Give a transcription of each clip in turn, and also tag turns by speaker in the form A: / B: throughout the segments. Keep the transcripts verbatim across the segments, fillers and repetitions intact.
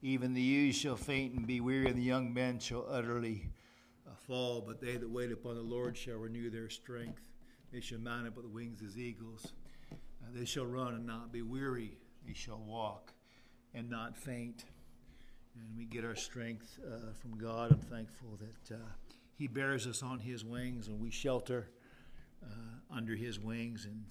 A: Even the youths shall faint and be weary, and the young men shall utterly uh, fall. But they that wait upon the Lord shall renew their strength. They shall mount up with wings as eagles. Uh, they shall run and not be weary. They shall walk and not faint. And we get our strength uh, from God. I'm thankful that uh, He bears us on His wings, and we shelter uh, under His wings. And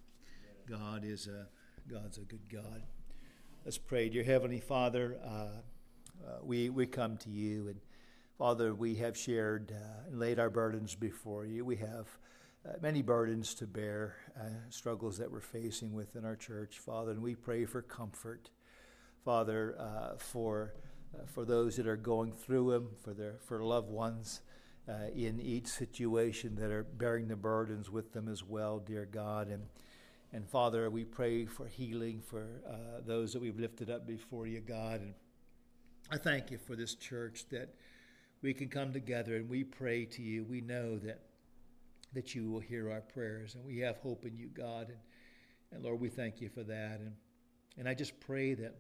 A: God is a God's a good God. Let's pray. Dear Heavenly Father, uh, uh, we we come to You, and Father, we have shared uh, and laid our burdens before You. We have uh, many burdens to bear, uh, struggles that we're facing within our church, Father, and we pray for comfort, Father, uh, for uh, for those that are going through them, for their for loved ones uh, in each situation that are bearing the burdens with them as well, dear God. And and Father, we pray for healing for uh, those that we've lifted up before You, God. And I thank You for this church, that we can come together and we pray to You. We know that that You will hear our prayers, and we have hope in You, God. And, and Lord, we thank You for that. And and I just pray that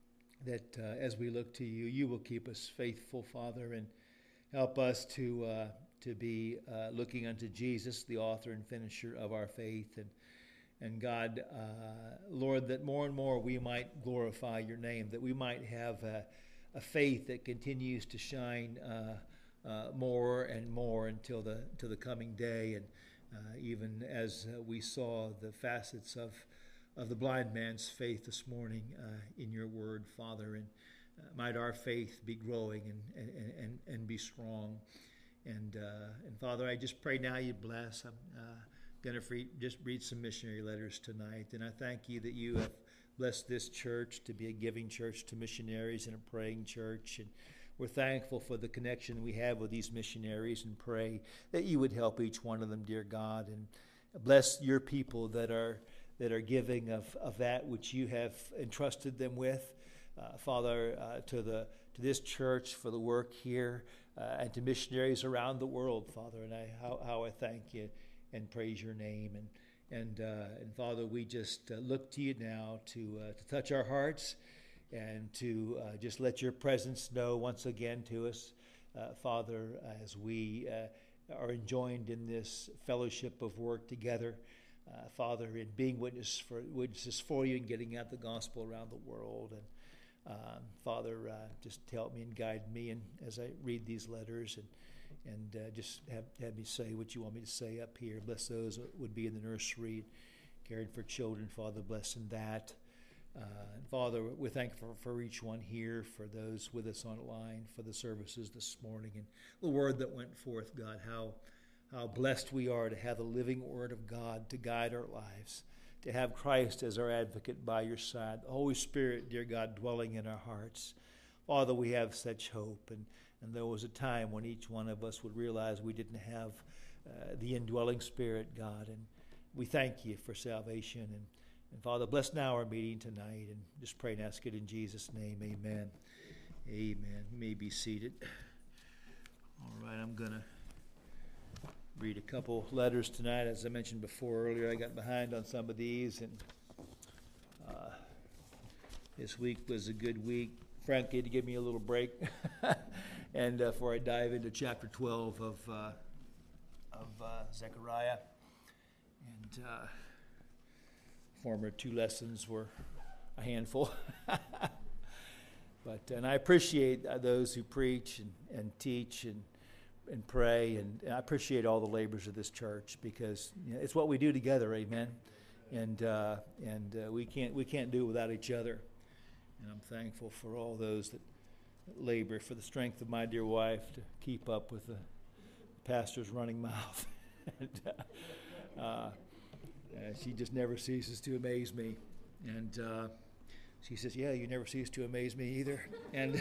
A: that uh, as we look to You, You will keep us faithful, Father, and help us to uh, to be uh, looking unto Jesus, the author and finisher of our faith. And and God, uh, Lord, that more and more we might glorify Your name, that we might have a, a faith that continues to shine uh, uh, more and more until the until the coming day. And uh, even as uh, we saw the facets of of the blind man's faith this morning uh, in Your word, Father, and uh, might our faith be growing and and and, and be strong. And uh, and Father, I just pray now You bless. I'm uh, going to free, just read some missionary letters tonight, and I thank You that You have blessed this church to be a giving church to missionaries and a praying church. And we're thankful for the connection we have with these missionaries, and pray that You would help each one of them, dear God, and bless Your people that are that are giving of, of that which You have entrusted them with, uh, Father, uh, to the to this church for the work here, uh, and to missionaries around the world, Father. And I how, how I thank You and praise Your name. And and uh, and Father, we just uh, look to You now to uh, to touch our hearts, and to uh, just let Your presence know once again to us, uh, Father, as we uh, are enjoined in this fellowship of work together. Uh, Father, in being witness for, witnesses for You and getting out the gospel around the world. And um, Father, uh, just help me and guide me, and as I read these letters, and and uh, just have, have me say what You want me to say up here. Bless those that would be in the nursery, caring for children, Father, bless in that. Uh, and Father, we're thankful for, for each one here, for those with us online, for the services this morning, and the word that went forth, God, how How blessed we are to have the living Word of God to guide our lives, to have Christ as our advocate by Your side, the Holy Spirit, dear God, dwelling in our hearts. Father, we have such hope, and, and there was a time when each one of us would realize we didn't have uh, the indwelling Spirit, God, and we thank You for salvation. And, and Father, bless now our meeting tonight, and just pray and ask it in Jesus' name, amen. Amen. You may be seated. All right, I'm going to read a couple letters tonight. As I mentioned before earlier, I got behind on some of these, and uh, this week was a good week. Frank had to give me a little break, and uh, before I dive into chapter twelve of uh, of uh, Zechariah, and uh, former two lessons were a handful. But and I appreciate uh, those who preach and, and teach and and pray, and, and I appreciate all the labors of this church, because you know, it's what we do together, amen. And uh, and uh, we can't we can't do it without each other. And I'm thankful for all those that labor, for the strength of my dear wife to keep up with the pastor's running mouth. and, uh, uh, she just never ceases to amaze me. And uh, she says, "Yeah, you never cease to amaze me either." And.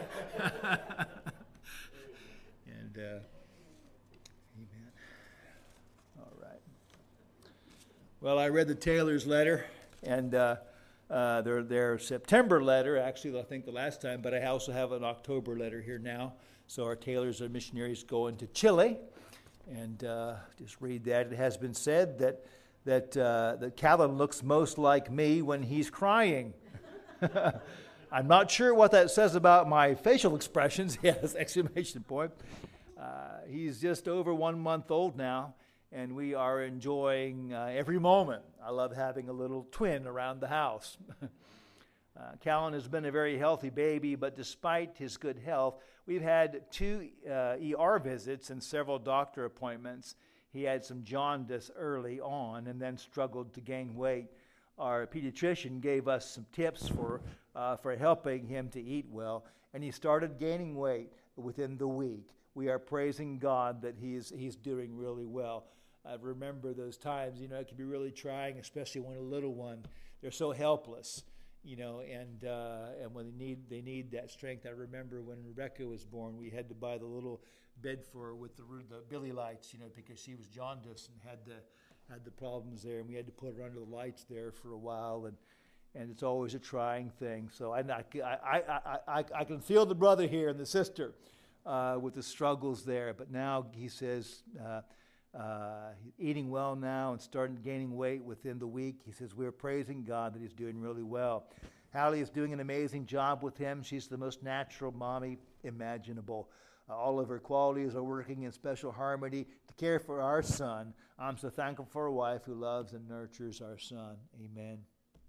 A: And, uh, amen. All right. Well, I read the Taylor's letter, and uh, uh, their, their September letter, actually, I think the last time, but I also have an October letter here now. So our Taylors are missionaries going to Chile, and uh, just read that. It has been said that that uh, that Calvin looks most like me when he's crying. I'm not sure what that says about my facial expressions. Yes, exclamation point. Uh, he's just over one month old now, and we are enjoying uh, every moment. I love having a little twin around the house. uh, Callan has been a very healthy baby, but despite his good health, we've had two uh, E R visits and several doctor appointments. He had some jaundice early on and then struggled to gain weight. Our pediatrician gave us some tips for uh, for helping him to eat well, and he started gaining weight within the week. We are praising God that he's he's doing really well. I remember those times, you know, it can be really trying, especially when a little one, they're so helpless, you know, and uh, and when they need they need that strength. I remember when Rebecca was born, we had to buy the little bed for her with the, the billy lights, you know, because she was jaundiced and had the had the problems there, and we had to put her under the lights there for a while, and and it's always a trying thing. So I I I I, I, I can feel the brother here and the sister uh, with the struggles there, but now he says uh, uh, he's eating well now and starting gaining weight within the week. He says we're praising God that he's doing really well. Hallie is doing an amazing job with him. She's the most natural mommy imaginable. Uh, all of her qualities are working in special harmony to care for our son. I'm so thankful for a wife who loves and nurtures our son. Amen.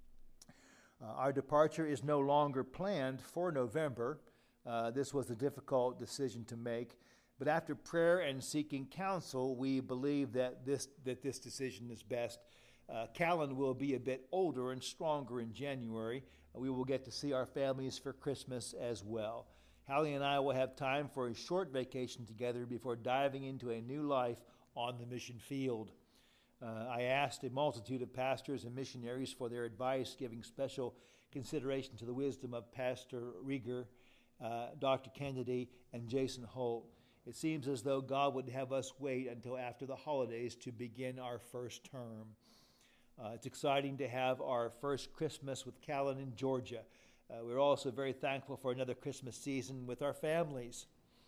A: Uh, our departure is no longer planned for November. Uh, this was a difficult decision to make, but after prayer and seeking counsel, we believe that this that this decision is best. Uh, Callan will be a bit older and stronger in January. Uh, we will get to see our families for Christmas as well. Hallie and I will have time for a short vacation together before diving into a new life on the mission field. Uh, I asked a multitude of pastors and missionaries for their advice, giving special consideration to the wisdom of Pastor Rieger, uh, Doctor Kennedy, and Jason Holt. It seems as though God would have us wait until after the holidays to begin our first term. Uh, it's exciting to have our first Christmas with Callan in Georgia. Uh, we're also very thankful for another Christmas season with our families.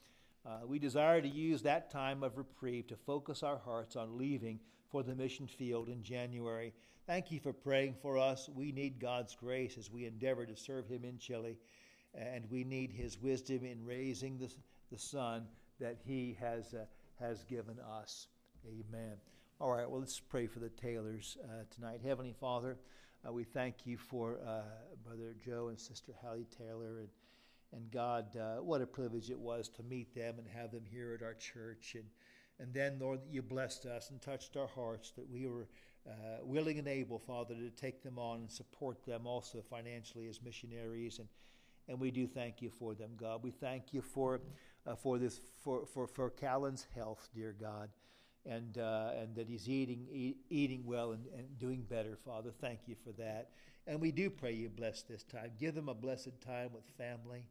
A: Uh, we desire to use that time of reprieve to focus our hearts on leaving for the mission field in January. Thank you for praying for us. We need God's grace as we endeavor to serve him in Chile, and we need his wisdom in raising the, the son that he has, uh, has given us. Amen. All right, well, let's pray for the Taylors uh, tonight. Heavenly Father, Uh, we thank you for uh, Brother Joe and Sister Hallie Taylor. And, and God, uh, what a privilege it was to meet them and have them here at our church. And, and then, Lord, that you blessed us and touched our hearts, that we were uh, willing and able, Father, to take them on and support them also financially as missionaries. And, and we do thank you for them, God. We thank you for uh, for this for, for, for Callan's health, dear God. And uh, and that he's eating eat, eating well and, and doing better, Father. Thank you for that. And we do pray you bless this time. Give them a blessed time with family,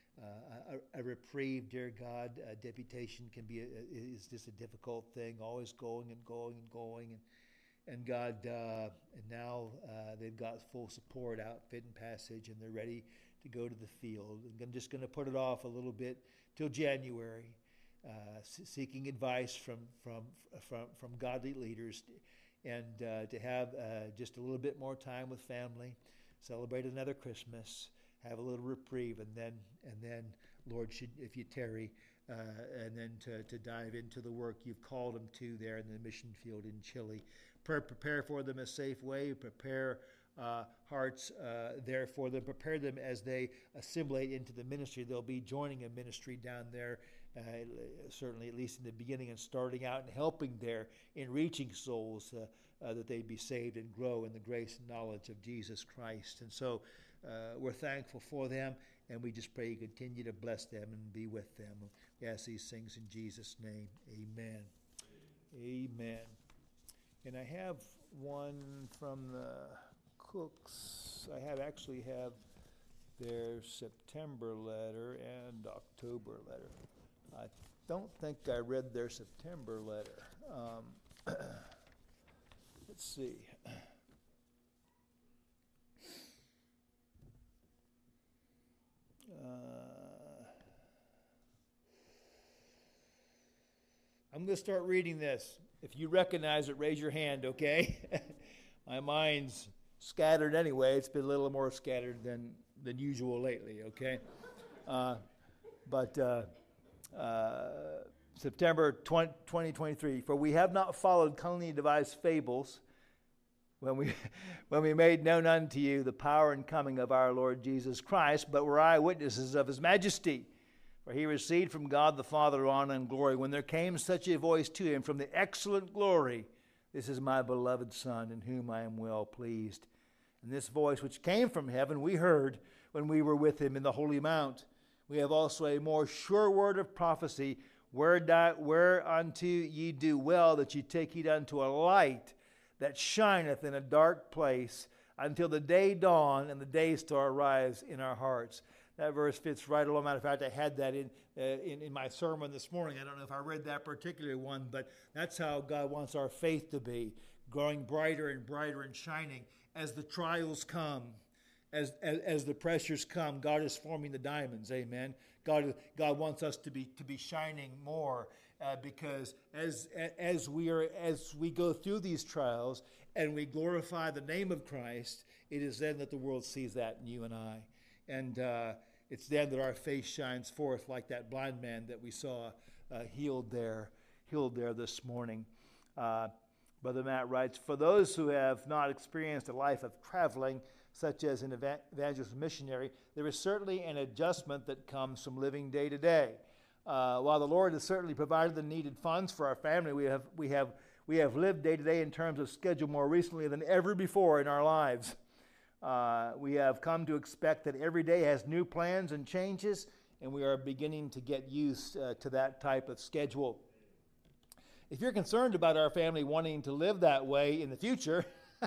A: uh, a, a reprieve, dear God. A deputation can be a, is just a difficult thing, always going and going and going. And and God, uh, and now uh, they've got full support, outfit and passage, and they're ready to go to the field. And I'm just going to put it off a little bit till January. Uh, seeking advice from from from from godly leaders, and uh, to have uh, just a little bit more time with family, celebrate another Christmas, have a little reprieve, and then and then Lord, should if you tarry, uh, and then to to dive into the work you've called them to there in the mission field in Chile. Pre- prepare for them a safe way. Prepare uh, hearts uh, there for them. Prepare them as they assimilate into the ministry. They'll be joining a ministry down there. Uh, certainly at least in the beginning, and starting out and helping there in reaching souls uh, uh, that they'd be saved and grow in the grace and knowledge of Jesus Christ. And so uh, we're thankful for them, and we just pray you continue to bless them and be with them. We ask these things in Jesus' name. Amen. Amen. And I have one from the Cooks. I have actually have their September letter and October letter. I don't think I read their September letter. Um, let's see. Uh, I'm going to start reading this. If you recognize it, raise your hand, okay? My mind's scattered anyway. It's been a little more scattered than than usual lately, okay? Uh, but uh, uh, September twentieth, twenty twenty-three, for we have not followed cunningly devised fables when we when we made known unto you the power and coming of our Lord Jesus Christ, but were eyewitnesses of his majesty. For he received from God the Father honor and glory, when there came such a voice to him from the excellent glory, this is my beloved Son, in whom I am well pleased. And this voice which came from heaven we heard when we were with him in the holy mount. We have also a more sure word of prophecy, whereunto ye do well that ye take heed unto a light that shineth in a dark place, until the day dawn and the day star rise in our hearts. That verse fits right along. Matter of fact, I had that in, uh, in in my sermon this morning. I don't know if I read that particular one, but that's how God wants our faith to be, growing brighter and brighter and shining as the trials come, as as, as the pressures come. God is forming the diamonds. Amen. God God wants us to be to be shining more, uh, because as as we are as we go through these trials and we glorify the name of Christ, it is then that the world sees that in you and I, and uh, it's then that our faith shines forth, like that blind man that we saw uh, healed there, healed there this morning. Uh, Brother Matt writes, for those who have not experienced a life of traveling, such as an evangelist missionary, there is certainly an adjustment that comes from living day to day. Uh, while the Lord has certainly provided the needed funds for our family, we have we have we have lived day to day in terms of schedule more recently than ever before in our lives. Uh, we have come to expect that every day has new plans and changes, and we are beginning to get used uh, to that type of schedule. If you're concerned about our family wanting to live that way in the future,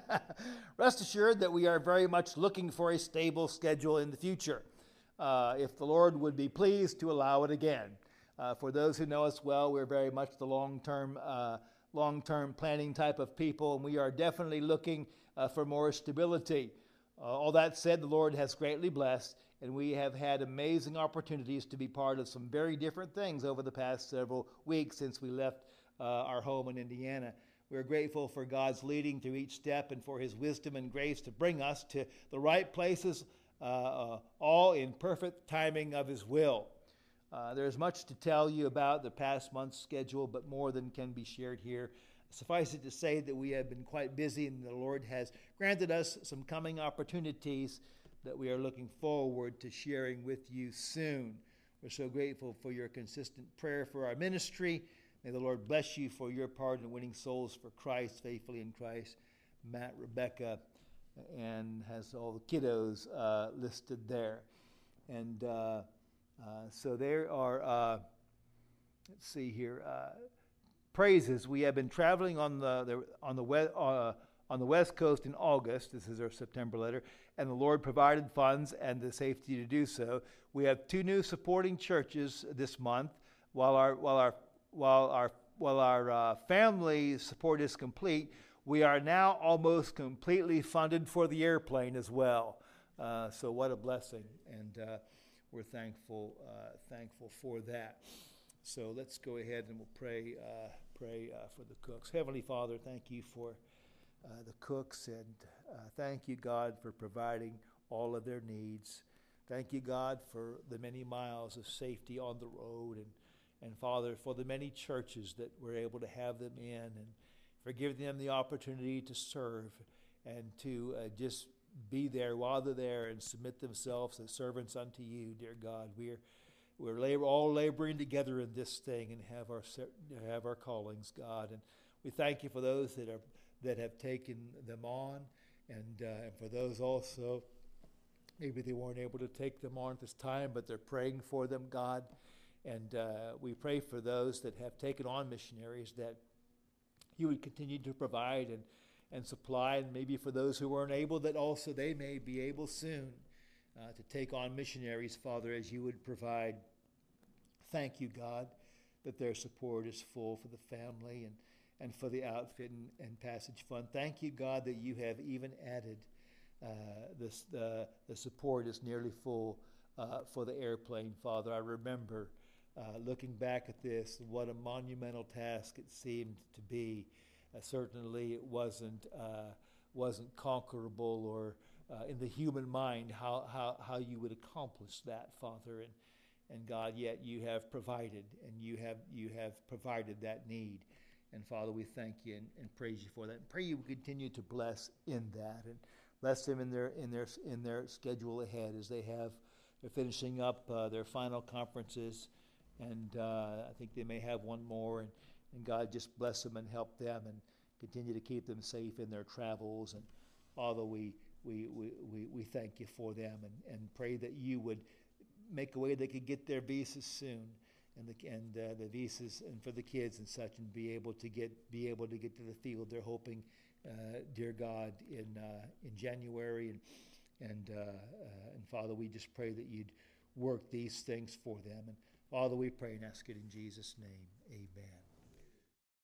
A: rest assured that we are very much looking for a stable schedule in the future, uh, if the Lord would be pleased to allow it again. Uh, for those who know us well, we're very much the long-term, uh, long-term planning type of people, and we are definitely looking uh, for more stability. Uh, all that said, the Lord has greatly blessed, and we have had amazing opportunities to be part of some very different things over the past several weeks since we left uh, our home in Indiana. We're grateful for God's leading through each step and for his wisdom and grace to bring us to the right places, uh, uh, all in perfect timing of his will. Uh, there's much to tell you about the past month's schedule, but more than can be shared here. Suffice it to say that we have been quite busy, and the Lord has granted us some coming opportunities that we are looking forward to sharing with you soon. We're so grateful for your consistent prayer for our ministry. May the Lord bless you for your part in winning souls for Christ, faithfully in Christ. Matt, Rebecca, and has all the kiddos uh, listed there. And uh, uh, so there are, uh, let's see here, uh, praises. We have been traveling on the, the on the west uh, on the West Coast in August. This is our September letter, and the Lord provided funds and the safety to do so. We have two new supporting churches this month. While our while our while our while our uh, family support is complete, we are now almost completely funded for the airplane as well. Uh, so what a blessing, and uh, we're thankful uh, thankful for that. So let's go ahead and we'll pray uh, pray uh, for the cooks. Heavenly Father, thank you for uh, the cooks, and uh, thank you, God, for providing all of their needs. Thank you, God, for the many miles of safety on the road, and, and Father, for the many churches that we're able to have them in, and for giving them the opportunity to serve and to uh, just be there while they're there and submit themselves as servants unto you, dear God. We are We're labor, all laboring together in this thing and have our have our callings, God. And we thank you for those that are that have taken them on, and uh, and for those also, maybe they weren't able to take them on at this time, but they're praying for them, God. And uh, we pray for those that have taken on missionaries, that you would continue to provide and, and supply, and maybe for those who weren't able, that also they may be able soon uh, to take on missionaries, Father, as you would provide. Thank you, God, that their support is full for the family and, and for the outfit and, and passage fund. Thank you, God, that you have even added uh, this, uh, the support is nearly full uh, for the airplane, Father. I remember uh, looking back at this, what a monumental task it seemed to be. Uh, certainly it wasn't, uh, wasn't conquerable, or uh, in the human mind, how, how, how you would accomplish that, Father. And, and God, yet you have provided, and you have you have provided that need. And Father, we thank you and, and praise you for that. And pray you will continue to bless in that, and bless them in their in their in their schedule ahead as they have they're finishing up uh, their final conferences, and uh, I think they may have one more. And, and God, just bless them and help them, and continue to keep them safe in their travels. And Father, we we we we, we thank you for them, and, and pray that you would make a way they could get their visas soon, and the and uh, the visas and for the kids and such, and be able to get be able to get to the field. They're hoping, uh, dear God, in uh, in January, and and uh, uh, and Father, we just pray that you'd work these things for them. And Father, we pray and ask it in Jesus' name, Amen.